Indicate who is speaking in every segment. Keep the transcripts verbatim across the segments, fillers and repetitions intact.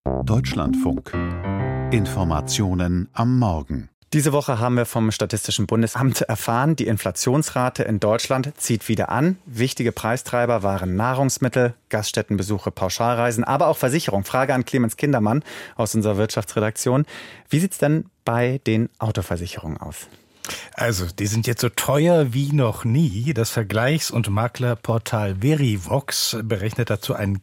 Speaker 1: Deutschlandfunk. Informationen am Morgen.
Speaker 2: Diese Woche haben wir vom Statistischen Bundesamt erfahren, die Inflationsrate in Deutschland zieht wieder an. Wichtige Preistreiber waren Nahrungsmittel, Gaststättenbesuche, Pauschalreisen, aber auch Versicherung. Frage an Clemens Kindermann aus unserer Wirtschaftsredaktion. Wie sieht es denn bei den Autoversicherungen aus?
Speaker 3: Also, die sind jetzt so teuer wie noch nie. Das Vergleichs- und Maklerportal Verivox berechnet dazu einen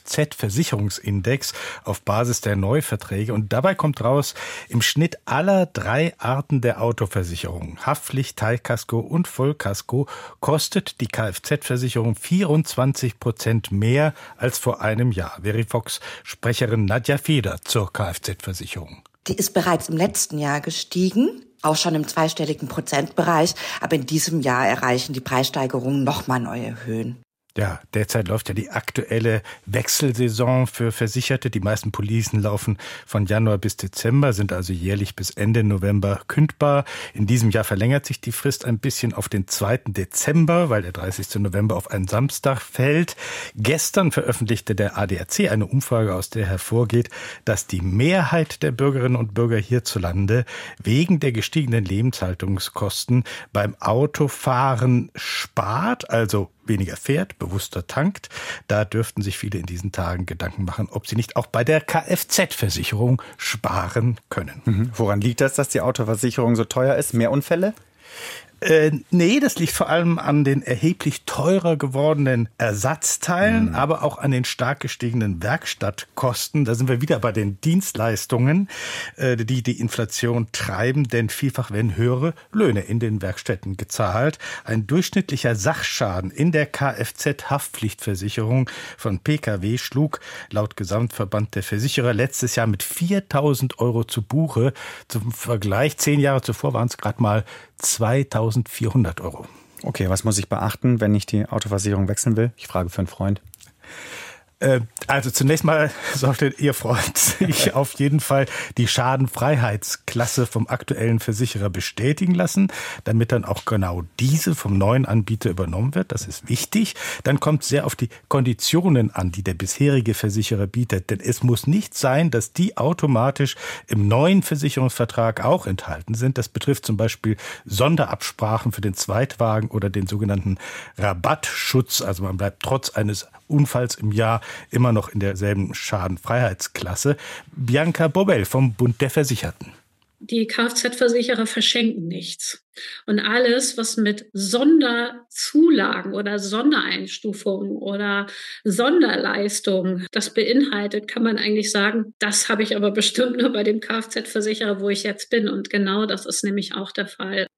Speaker 3: Kfz-Versicherungsindex auf Basis der Neuverträge. Und dabei kommt raus, im Schnitt aller drei Arten der Autoversicherung, Haftpflicht, Teilkasko und Vollkasko, kostet die Kfz-Versicherung vierundzwanzig Prozent mehr als vor einem Jahr. Verivox-Sprecherin Nadja Feder zur Kfz-Versicherung.
Speaker 4: Die ist bereits im letzten Jahr gestiegen, auch schon im zweistelligen Prozentbereich. Aber in diesem Jahr erreichen die Preissteigerungen nochmal neue Höhen.
Speaker 3: Ja, derzeit läuft ja die aktuelle Wechselsaison für Versicherte. Die meisten Policen laufen von Januar bis Dezember, sind also jährlich bis Ende November kündbar. In diesem Jahr verlängert sich die Frist ein bisschen auf den zweiten Dezember, weil der dreißigsten November auf einen Samstag fällt. Gestern veröffentlichte der A D A C eine Umfrage, aus der hervorgeht, dass die Mehrheit der Bürgerinnen und Bürger hierzulande wegen der gestiegenen Lebenshaltungskosten beim Autofahren spart, also weniger fährt, bewusster tankt. Da dürften sich viele in diesen Tagen Gedanken machen, ob sie nicht auch bei der Kfz-Versicherung sparen können.
Speaker 2: Mhm. Woran liegt das, dass die Autoversicherung so teuer ist? Mehr Unfälle?
Speaker 3: Äh, nee, das liegt vor allem an den erheblich teurer gewordenen Ersatzteilen, mhm. aber auch an den stark gestiegenen Werkstattkosten. Da sind wir wieder bei den Dienstleistungen, äh, die die Inflation treiben, denn vielfach werden höhere Löhne in den Werkstätten gezahlt. Ein durchschnittlicher Sachschaden in der Kfz-Haftpflichtversicherung von Pkw schlug laut Gesamtverband der Versicherer letztes Jahr mit viertausend Euro zu Buche. Zum Vergleich, zehn Jahre zuvor waren es gerade mal zweitausendvierhundert Euro.
Speaker 2: Okay, was muss ich beachten, wenn ich die Autoversicherung wechseln will? Ich frage für einen Freund.
Speaker 3: Also zunächst mal sollte Ihr Freund sich auf jeden Fall die Schadenfreiheitsklasse vom aktuellen Versicherer bestätigen lassen, damit dann auch genau diese vom neuen Anbieter übernommen wird. Das ist wichtig. Dann kommt es sehr auf die Konditionen an, die der bisherige Versicherer bietet. Denn es muss nicht sein, dass die automatisch im neuen Versicherungsvertrag auch enthalten sind. Das betrifft zum Beispiel Sonderabsprachen für den Zweitwagen oder den sogenannten Rabattschutz. Also man bleibt trotz eines Unfalls im Jahr immer noch in derselben Schadenfreiheitsklasse. Bianca Bobel vom Bund der Versicherten.
Speaker 5: Die Kfz-Versicherer verschenken nichts. Und alles, was mit Sonderzulagen oder Sondereinstufungen oder Sonderleistungen das beinhaltet, kann man eigentlich sagen, das habe ich aber bestimmt nur bei dem Kfz-Versicherer, wo ich jetzt bin. Und genau das ist nämlich auch der Fall.